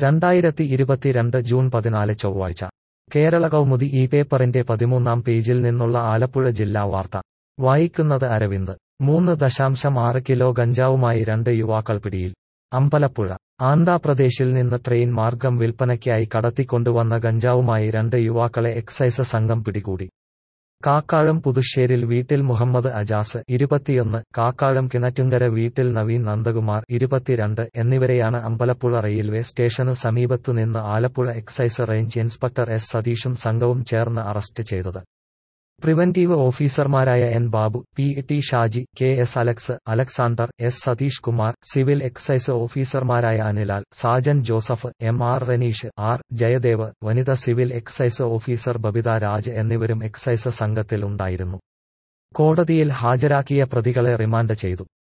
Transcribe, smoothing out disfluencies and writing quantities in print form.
2022 June 14 ചൊവ്വാഴ്ച കേരള കൗമുദി ഈ പേപ്പറിന്റെ 13-ാം പേജിൽ നിന്നുള്ള ആലപ്പുഴ ജില്ലാ വാർത്ത വായിക്കുന്നത് അരവിന്ദ് 3.6 കിലോ ഗഞ്ചാവുമായി 2 യുവാക്കൾ പിടിയിൽ. അമ്പലപ്പുഴ ആന്ധ്രാപ്രദേശിൽ നിന്ന് ട്രെയിൻ മാർഗം വിൽപ്പനയ്ക്കായി കടത്തിക്കൊണ്ടുവന്ന ഗഞ്ചാവുമായി 2 യുവാക്കളെ എക്സൈസ് സംഘം പിടികൂടി. കാക്കാഴം പുതുശ്ശേരിൽ വീട്ടിൽ മുഹമ്മദ് അജാസ് 21, കാക്കാഴം കിണറ്റുങ്കര വീട്ടിൽ നവീൻ നന്ദകുമാർ 22 എന്നിവരെയാണ് അമ്പലപ്പുഴ റെയിൽവേ സ്റ്റേഷനു സമീപത്തുനിന്ന് Alappuzha excise range inspector S സതീഷും സംഘവും ചേർന്ന് അറസ്റ്റ് ചെയ്തത്. പ്രിവന്റീവ് ഓഫീസർമാരായ N Babu, P T Shaji, K S Alex, Alexander, S Satheesh Kumar, civil excise ഓഫീസർമാരായ Anilal, Sajan Joseph, M R Raneesh, R Jayadev, വനിത civil excise officer Babitha Raj എന്നിവരും എക്സൈസ് സംഘത്തിൽ ഉണ്ടായിരുന്നു. കോടതിയിൽ ഹാജരാക്കിയ പ്രതികളെ റിമാൻഡ് ചെയ്തു.